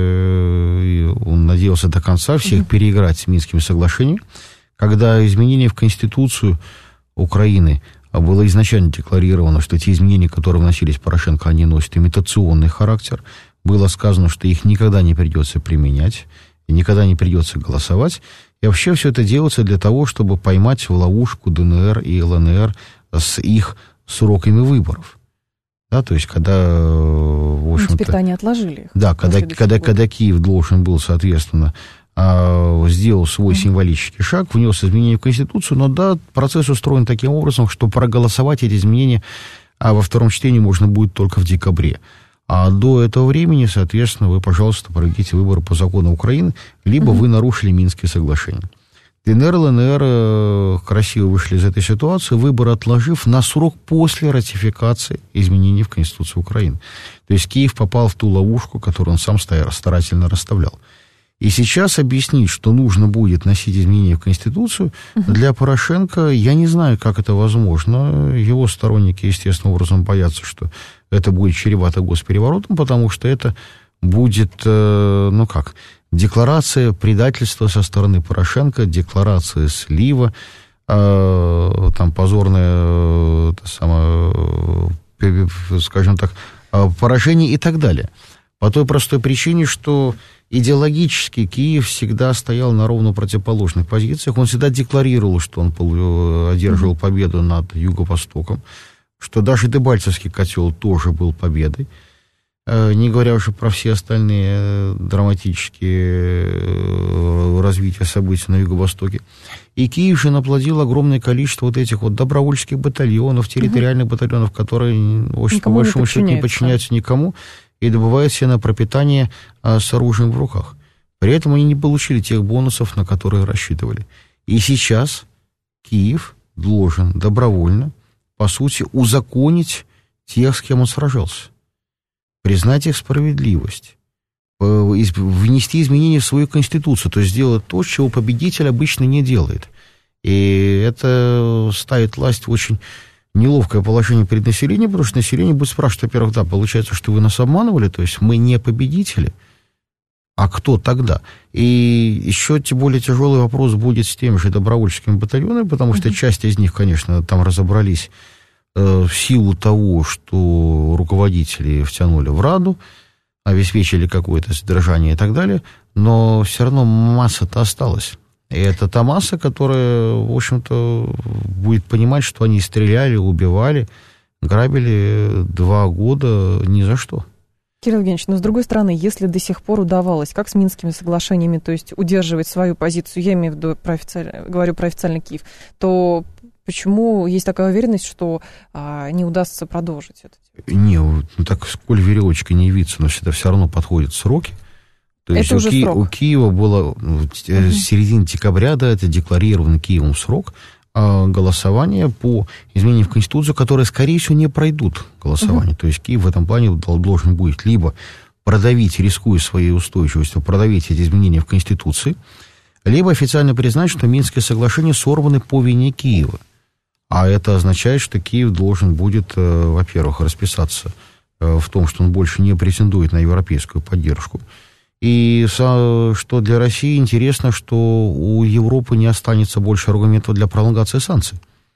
он надеялся до конца всех переиграть с Минским соглашением, когда изменения в Конституцию Украины было изначально декларировано, что те изменения, которые вносились Порошенко, они носят имитационный характер. Было сказано, что их никогда не придется применять, никогда не придется голосовать. И вообще все это делается для того, чтобы поймать в ловушку ДНР и ЛНР с их сроками выборов. Да, то есть, когда, в общем-то... Теперь-то они отложили их. Да, когда, когда, когда Киев должен был, соответственно, сделал свой символический шаг, внес изменения в Конституцию, но да, процесс устроен таким образом, что проголосовать эти изменения а во втором чтении можно будет только в декабре. А до этого времени, соответственно, вы, пожалуйста, проведите выборы по закону Украины, либо mm-hmm. вы нарушили Минские соглашения. ДНР, ЛНР красиво вышли из этой ситуации, выборы отложив на срок после ратификации изменений в Конституцию Украины. То есть Киев попал в ту ловушку, которую он сам старательно расставлял. И сейчас объяснить, что нужно будет носить изменения в Конституцию, uh-huh. для Порошенко, я не знаю, как это возможно. Его сторонники, естественным образом, боятся, что это будет чревато госпереворотом, потому что это будет, ну как, декларация предательства со стороны Порошенко, декларация слива, там позорное, самое, скажем так, поражение и так далее. По той простой причине, что идеологически Киев всегда стоял на ровно противоположных позициях. Он всегда декларировал, что он одерживал победу над Юго-Востоком, что даже Дебальцевский котел тоже был победой. Не говоря уже про все остальные драматические развития событий на Юго-Востоке. И Киев же наплодил огромное количество вот этих вот добровольческих батальонов, территориальных угу. батальонов, которые, очень, по большому счету, не подчиняются никому, и добывают себе на пропитание а, с оружием в руках. При этом они не получили тех бонусов, на которые рассчитывали. И сейчас Киев должен добровольно, по сути, узаконить тех, с кем он сражался. Признать их справедливость. Внести изменения в свою конституцию. То есть сделать то, чего победитель обычно не делает. И это ставит власть в очень неловкое положение перед населением, потому что население будет спрашивать, во-первых, да, получается, что вы нас обманывали, то есть мы не победители, а кто тогда? И еще тем более тяжелый вопрос будет с теми же добровольческими батальонами, потому что mm-hmm. часть из них, конечно, там разобрались в силу того, что руководители втянули в Раду, обеспечили какое-то содержание и так далее, но все равно масса-то осталась. И это та масса, которая, в общем-то, будет понимать, что они стреляли, убивали, грабили два года ни за что. Кирилл Евгеньевич, но с другой стороны, если до сих пор удавалось, как с Минскими соглашениями, то есть удерживать свою позицию, я имею в виду, про официаль... говорю про официальный Киев, то почему есть такая уверенность, что а, не удастся продолжить это? Не, ну так сколь веревочка не виться, но всегда все равно подходят сроки. То есть это у, уже Ки... срок. у Киева было ну, с середины декабря, да, это декларированный Киевом срок а, голосования по изменениям в Конституцию, которые, скорее всего, не пройдут голосование. Uh-huh. То есть Киев в этом плане должен будет либо продавить, рискуя своей устойчивостью, продавить эти изменения в Конституции, либо официально признать, что Минские соглашения сорваны по вине Киева. А это означает, что Киев должен будет, во-первых, расписаться в том, что он больше не претендует на европейскую поддержку. И что для России интересно, что у Европы не останется больше аргументов для пролонгации санкций.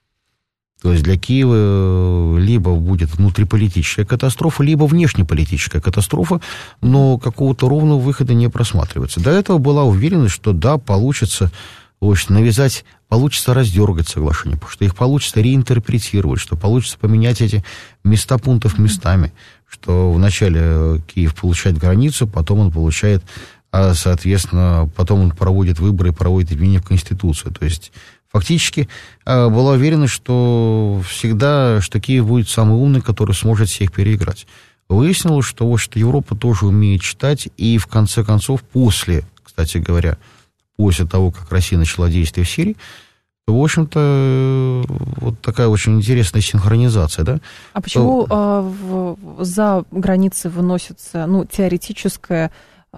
То есть для Киева либо будет внутриполитическая катастрофа, либо внешнеполитическая катастрофа, но какого-то ровного выхода не просматривается. До этого была уверенность, что да, получится навязать, получится раздергать соглашение, потому что их получится реинтерпретировать, что получится поменять эти места пунктов местами, что вначале Киев получает границу, потом он получает, соответственно, потом он проводит выборы и проводит изменения в Конституцию. То есть фактически была уверенность, что всегда, что Киев будет самый умный, который сможет всех переиграть. Выяснилось, что, в общем-то, Европа тоже умеет читать, и в конце концов, после, кстати говоря, после того, как Россия начала действия в Сирии, то, в общем-то, вот такая очень интересная синхронизация, да? А почему то... в, за границы выносится, ну, теоретическая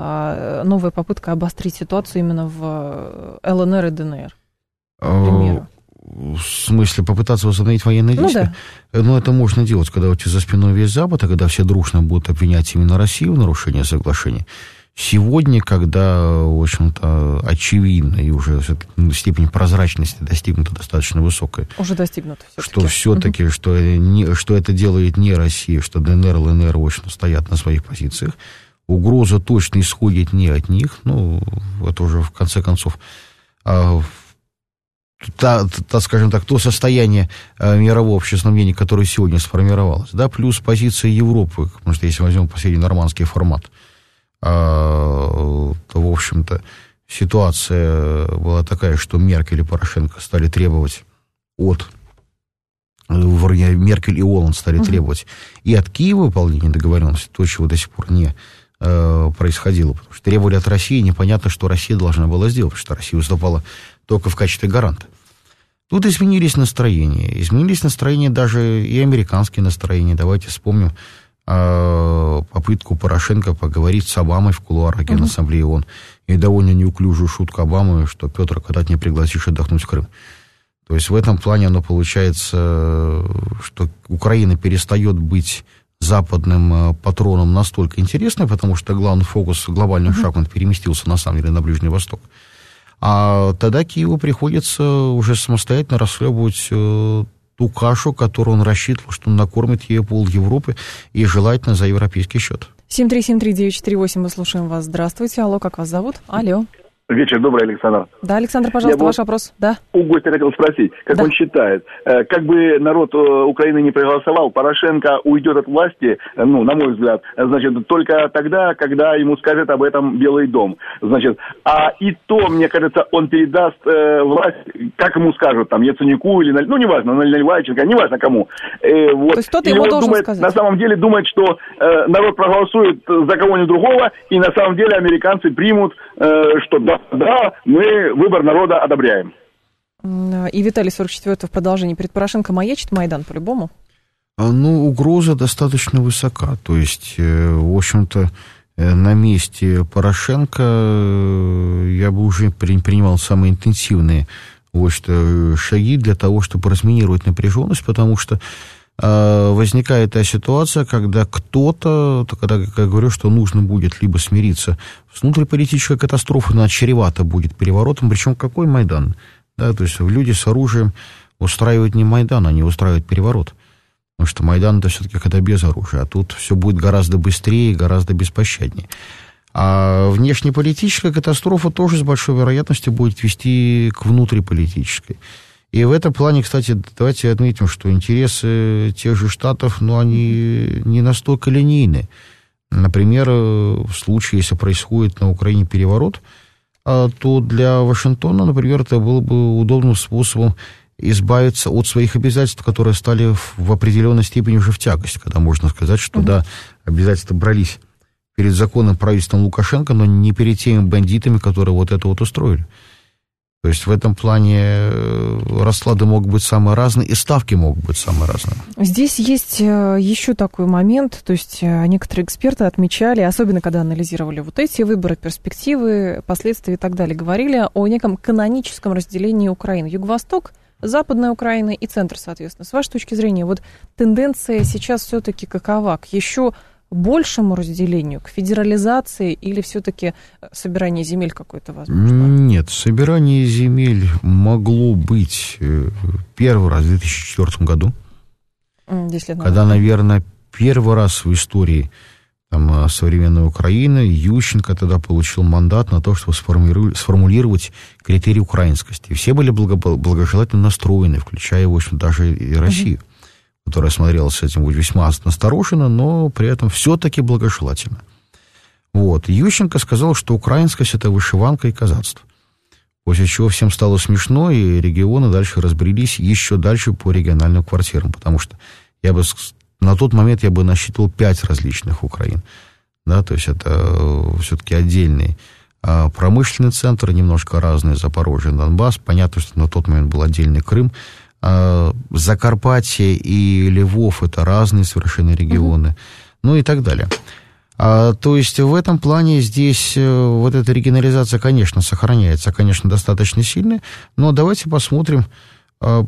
новая попытка обострить ситуацию именно в ЛНР и ДНР, к примеру? В смысле, попытаться восстановить военные действия? Ну, да. Но это можно делать, когда у тебя за спиной весь Запад, а когда все дружно будут обвинять именно Россию в нарушении соглашений. Сегодня, когда, в общем-то, очевидно, и уже степень прозрачности достигнута достаточно высокая. Уже достигнута все-таки. Что все-таки, угу. что, не, что это делает не Россия, что ДНР, ЛНР, в общем, стоят на своих позициях. Угроза точно исходит не от них. Ну, это уже, в конце концов, а, та, та, скажем так, то состояние а, мирового общественного мнения, которое сегодня сформировалось, да, плюс позиция Европы, потому что если возьмем последний нормандский формат, то, в общем-то, ситуация была такая, что Меркель и Порошенко стали требовать от, вернее, Меркель и Оланд стали uh-huh. требовать и от Киева выполнения договоренности, то, чего до сих пор не э, происходило, потому что требовали от России, непонятно, что Россия должна была сделать, потому что Россия выступала только в качестве гаранта. Тут изменились настроения, изменились настроения даже и американские настроения. Давайте вспомним попытку Порошенко поговорить с Обамой в кулуарах Генассамблеи ООН и довольно неуклюжую шутку Обамы, что Петр, когда ты не пригласишь отдохнуть в Крым. То есть в этом плане оно получается, что Украина перестает быть западным патроном настолько интересной, потому что главный фокус, глобальный uh-huh. шаг, он переместился на самом деле на Ближний Восток. А тогда Киеву приходится уже самостоятельно расхлебывать ту кашу, которую он рассчитывал, что он накормит ее пол Европы, и желательно за европейский счет. семь три семь три девять четыре восемь, мы слушаем вас. Здравствуйте. Алло, как вас зовут? Алло. Вечер добрый, Александр. Да, Александр, пожалуйста, Я ваш вопрос. Да. У гостя хотел спросить, как да. он считает, как бы народ Украины не проголосовал, Порошенко уйдет от власти, ну, на мой взгляд, значит, только тогда, когда ему скажет об этом Белый дом. Значит, а и то, мне кажется, он передаст э, власть, как ему скажут, там, Яценюку или, ну, неважно, Наливайченко, неважно кому. Э, вот. То есть кто-то Или ему вот должен думает, сказать. На самом деле думает, что э, народ проголосует за кого-нибудь другого, и на самом деле американцы примут, э, что да, да, мы выбор народа одобряем. И Виталий сорок четвёртый в продолжении. Перед Порошенко маячит Майдан по-любому? Ну, угроза достаточно высока. То есть, в общем-то, на месте Порошенко я бы уже принимал самые интенсивные вот, шаги для того, чтобы разминировать напряженность, потому что возникает та ситуация, когда кто-то, когда, как я говорю, что нужно будет либо смириться с внутриполитической катастрофой, она чревата будет переворотом, причем какой Майдан? Да, то есть люди с оружием устраивают не Майдан, они устраивают переворот. Потому что Майдан это все-таки когда без оружия, а тут все будет гораздо быстрее, гораздо беспощаднее. А внешнеполитическая катастрофа тоже с большой вероятностью будет вести к внутриполитической. И в этом плане, кстати, давайте отметим, что интересы тех же Штатов, ну, они не настолько линейны. Например, в случае, если происходит на Украине переворот, то для Вашингтона, например, это было бы удобным способом избавиться от своих обязательств, которые стали в определенной степени уже в тягость, когда можно сказать, что, да, обязательства брались перед законным правительством Лукашенко, но не перед теми бандитами, которые вот это вот устроили. То есть в этом плане расклады могут быть самые разные, и ставки могут быть самые разные. Здесь есть еще такой момент, то есть некоторые эксперты отмечали, особенно когда анализировали вот эти выборы, перспективы, последствия и так далее, говорили о неком каноническом разделении Украины. Юго-Восток, Западная Украина и Центр, соответственно. С вашей точки зрения, вот тенденция сейчас все-таки какова? К еще большему разделению, к федерализации или все-таки собирание земель какое-то возможно? Нет, собирание земель могло быть первый раз в две тысячи четвёртом году, когда, наверное, первый раз в истории там, современной Украины Ющенко тогда получил мандат на то, чтобы сформулировать критерии украинскости. И все были благожелательно настроены, включая, в общем, даже и Россию, uh-huh. которая смотрела с этим весьма настороженно, но при этом все-таки благожелательно. Вот. Ющенко сказал, что украинскость – это вышиванка и казацтво. После чего всем стало смешно, и регионы дальше разбрелись еще дальше по региональным квартирам, потому что я бы... На тот момент я бы насчитывал пять различных Украин. Да, то есть это все-таки отдельный а, промышленный центр, немножко разные, Запорожье, Донбасс. Понятно, что на тот момент был отдельный Крым. А, Закарпатье и Львов – это разные совершенно регионы. Mm-hmm. Ну и так далее. А, то есть в этом плане здесь вот эта регионализация, конечно, сохраняется, конечно, достаточно сильная. Но давайте посмотрим а,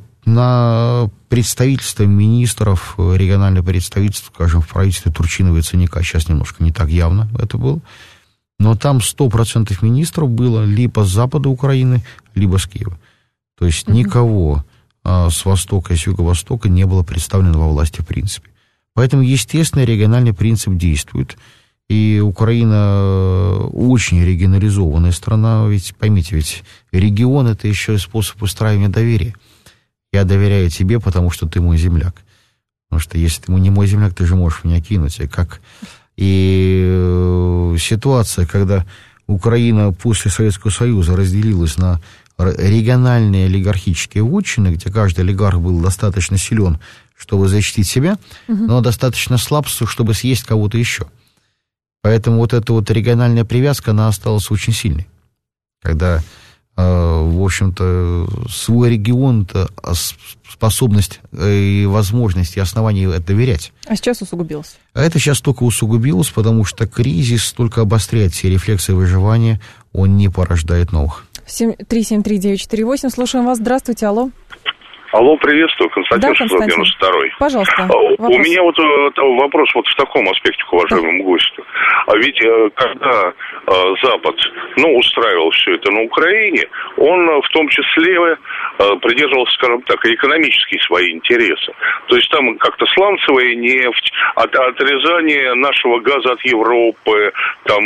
на представительство министров, региональное представительство, скажем, в правительстве Турчинова и Ценика, сейчас немножко не так явно это было, но там сто процентов министров было либо с запада Украины, либо с Киева. То есть mm-hmm. никого а, с востока и с юго-востока не было представлено во власти в принципе. Поэтому, естественно, региональный принцип действует. И Украина очень регионализованная страна, ведь поймите, ведь регион – это еще и способ выстраивания доверия. Я доверяю тебе, потому что ты мой земляк. Потому что если ты не мой земляк, ты же можешь меня кинуть. И, как... и ситуация, когда Украина после Советского Союза разделилась на региональные олигархические вотчины, где каждый олигарх был достаточно силен, чтобы защитить себя, угу. но достаточно слаб, чтобы съесть кого-то еще. Поэтому вот эта вот региональная привязка, она осталась очень сильной. Когда... в общем-то, свой регион, способность и возможность и основания основания доверять. А сейчас усугубилось? А это сейчас только усугубилось, потому что кризис только обостряет все рефлексы выживания, он не порождает новых. три семь три девять четыре восемь, слушаем вас. Здравствуйте, алло. Алло, приветствую, Константин, да, Константин. девяносто второй. Пожалуйста. Вопрос. У меня вот вопрос вот в таком аспекте к уважаемому да. гостю. А ведь когда Запад, ну, устраивал все это на Украине, он в том числе придерживался, скажем так, экономические свои интересы. То есть там как-то сланцевая нефть, от, отрезание нашего газа от Европы, там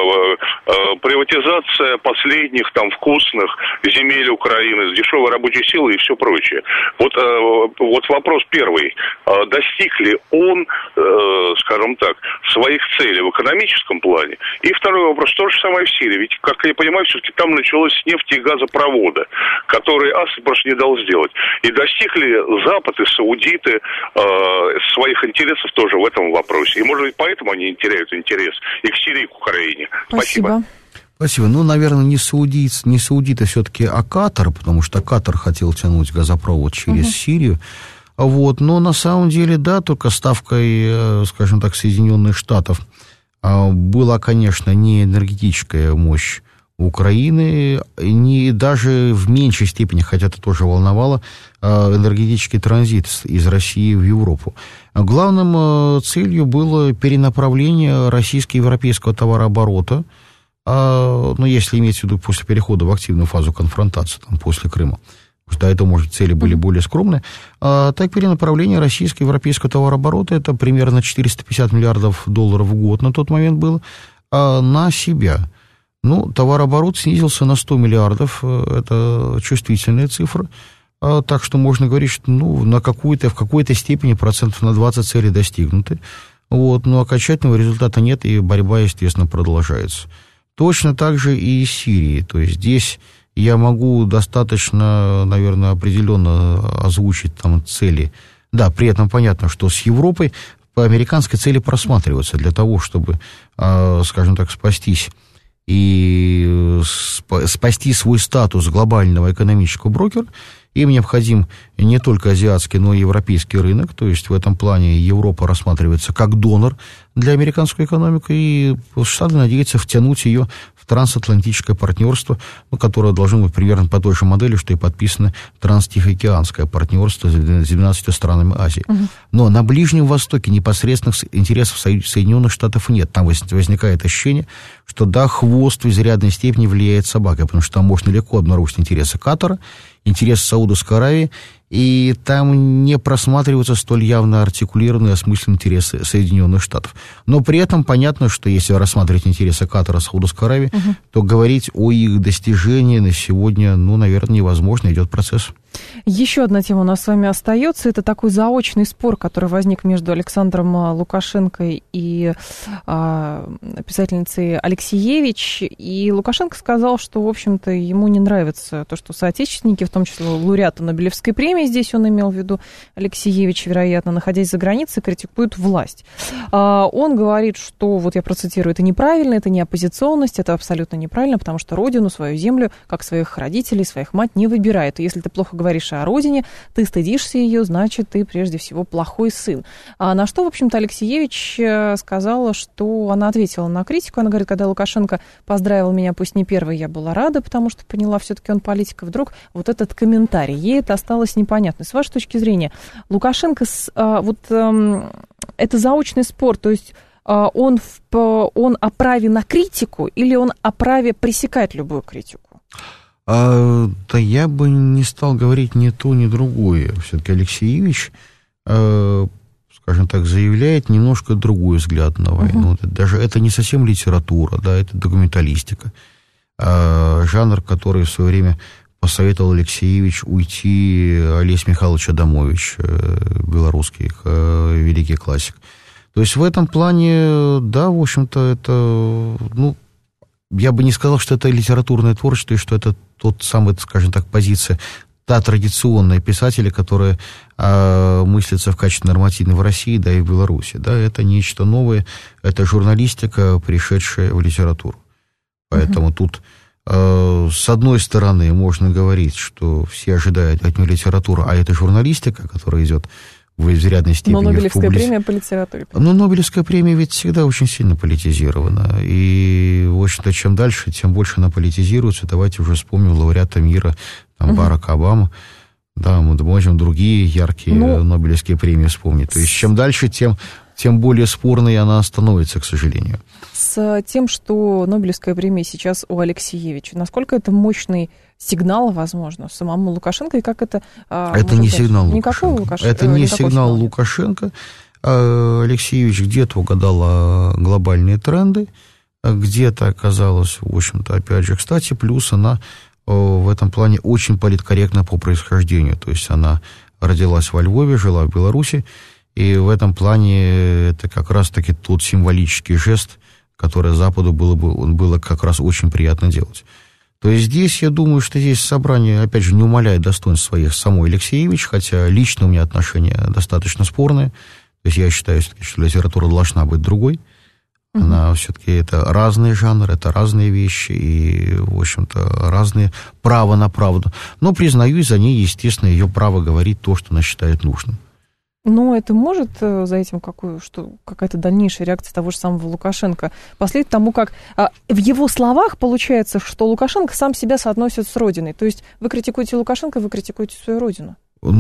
приватизация последних там вкусных земель Украины с дешевой рабочей силой и все прочее. Вот, вот вопрос первый. Достиг ли он, скажем так, своих целей в экономическом плане? И второй вопрос. То же самое в Сирии. Ведь, как я понимаю, все-таки там началось с нефти и газопровода, который Асад просто не дал сделать. И достиг ли Запад и саудиты своих интересов тоже в этом вопросе? И, может быть, поэтому они теряют интерес и к Сирии, и к Украине. Спасибо. Спасибо. Спасибо. Ну, наверное, не саудиты, не саудиты все-таки, а Катар, потому что Катар хотел тянуть газопровод через uh-huh. Сирию. Вот. Но на самом деле, да, только ставкой, скажем так, Соединенных Штатов была, конечно, не энергетическая мощь Украины, не даже в меньшей степени, хотя это тоже волновало, энергетический транзит из России в Европу. Главным целью было перенаправление российско-европейского товарооборота, ну, если иметь в виду после перехода в активную фазу конфронтации, там, после Крыма, До этого, может, цели были более скромные. А так, перенаправление российско-европейского товарооборота, это примерно четыреста пятьдесят миллиардов долларов в год на тот момент было, а на себя. Ну, товарооборот снизился на сто миллиардов, это чувствительная цифра. А, так что можно говорить, что ну, на какую-то, в какой-то степени процентов на двадцать цели достигнуты. Вот, но окончательного результата нет, и борьба, естественно, продолжается. Точно так же и с Сирией. То есть здесь я могу достаточно, наверное, определенно озвучить там цели. Да, при этом понятно, что с Европой по американской цели просматриваются для того, чтобы, скажем так, спастись и спасти свой статус глобального экономического брокера. Им необходим не только азиатский, но и европейский рынок. То есть в этом плане Европа рассматривается как донор для американской экономики, и Штаты надеются втянуть ее в трансатлантическое партнерство, ну, которое должно быть примерно по той же модели, что и подписано Транстихоокеанское партнерство с двенадцатью странами Азии. Угу. Но на Ближнем Востоке непосредственных интересов Соединенных Штатов нет. Там возникает ощущение, что да, хвост в изрядной степени влияет собакой, потому что там можно легко обнаружить интересы Катара, интересы Саудовской Аравии, и там не просматриваются столь явно артикулированные, осмысленные интересы Соединенных Штатов. Но при этом понятно, что если рассматривать интересы Катара, Саудовской Аравии, угу. то говорить о их достижении на сегодня, ну, наверное, невозможно, идет процесс. Еще одна тема у нас с вами остается. Это такой заочный спор, который возник между Александром Лукашенко и а, писательницей Алексиевич. И Лукашенко сказал, что, в общем-то, ему не нравится то, что соотечественники, в том числе лауреаты Нобелевской премии, здесь он имел в виду Алексиевич, вероятно, находясь за границей, критикуют власть. А, он говорит, что, вот я процитирую, это неправильно, это не оппозиционность, это абсолютно неправильно, потому что родину, свою землю, как своих родителей, своих мать, не выбирает. И если ты плохо говоришь говоришь о родине, ты стыдишься ее, значит, ты прежде всего плохой сын. А на что, в общем-то, Алексиевич сказала, что она ответила на критику. Она говорит, когда Лукашенко поздравил меня, пусть не первый, я была рада, потому что поняла, все-таки он политик. И вдруг вот этот комментарий, ей это осталось непонятно. С вашей точки зрения, Лукашенко, вот это заочный спор, то есть он, в, он о праве на критику или он о праве пресекать любую критику? А, да я бы не стал говорить ни то, ни другое. Все-таки Алексиевич, э, скажем так, заявляет немножко другой взгляд на войну. Uh-huh. Даже это не совсем литература, да, это документалистика. А, жанр, который в свое время посоветовал Алексиевич уйти Олесь Михайлович Адамович, э, белорусский э, великий классик. То есть в этом плане, да, в общем-то, это, ну, я бы не сказал, что это литературное творчество, и что это тот самый, скажем так, позиция, та традиционная писателя, которая э, мыслится в качестве нормативной в России, да и в Беларуси. Да, это нечто новое, это журналистика, пришедшая в литературу. Поэтому uh-huh. тут, э, с одной стороны, можно говорить, что все ожидают от нее литературу, а это журналистика, которая идет в изрядной степени. Но Нобелевская публи... премия по литературе. Ну, Нобелевская премия ведь всегда очень сильно политизирована. И, в общем-то, чем дальше, тем больше она политизируется. Давайте уже вспомним лауреата мира, там, угу. Барака Обама. Да, мы можем другие яркие ну... Нобелевские премии вспомнить. То есть, чем дальше, тем, тем более спорной она становится, к сожалению. С тем, что Нобелевская премия сейчас у Алексиевича, насколько это мощный сигнал, возможно, самому Лукашенко, и как это... Это не сигнал Лукашенко. Лукашенко. Это не сигнал сигнал Лукашенко. Алексиевич где-то угадала глобальные тренды, где-то оказалась, в общем-то, опять же, кстати, плюс она в этом плане очень политкорректна по происхождению. То есть она родилась во Львове, жила в Беларуси, и в этом плане это как раз-таки тот символический жест, который Западу было бы было как раз очень приятно делать. То есть здесь, я думаю, что здесь собрание, опять же, не умаляет достоинств своих самой Алексиевич, хотя лично у меня отношения достаточно спорные. То есть я считаю, что литература должна быть другой. Mm-hmm. Она все-таки это разные жанры, это разные вещи и, в общем-то, разные право на правду. Но, признаюсь, за ней, естественно, ее право говорить то, что она считает нужным. Но это может за этим какую, что, какая-то дальнейшая реакция того же самого Лукашенко последовать тому, как а, в его словах получается, что Лукашенко сам себя соотносит с родиной. То есть вы критикуете Лукашенко, вы критикуете свою родину.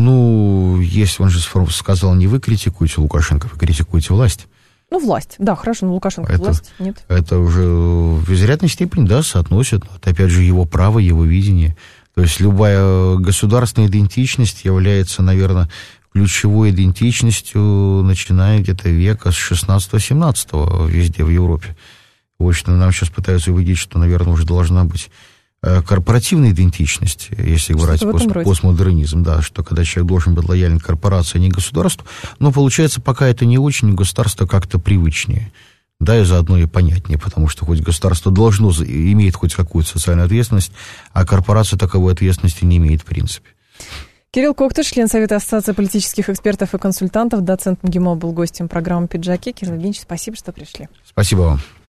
Ну, если он же сказал, не вы критикуете Лукашенко, вы критикуете власть. Ну, власть, да, хорошо, но Лукашенко это, власть, нет. Это уже в изрядной степени, да, соотносит. Это, опять же, его право, его видение. То есть любая государственная идентичность является, наверное, ключевой идентичностью, начиная где-то века с шестнадцатого-семнадцатого везде в Европе. В общем, нам сейчас пытаются убедить, что, наверное, уже должна быть корпоративная идентичность, если брать пост, постмодернизм, да, что когда человек должен быть лоялен к корпорации, а не государству, но получается, пока это не очень, государство как-то привычнее. Да, и заодно и понятнее, потому что хоть государство должно, имеет хоть какую-то социальную ответственность, а корпорация таковой ответственности не имеет в принципе. Кирилл Коктыш, член Совета Ассоциации политических экспертов и консультантов, доцент МГИМО, был гостем программы «Пиджаки». Кирилл Евгеньевич, спасибо, что пришли. Спасибо вам.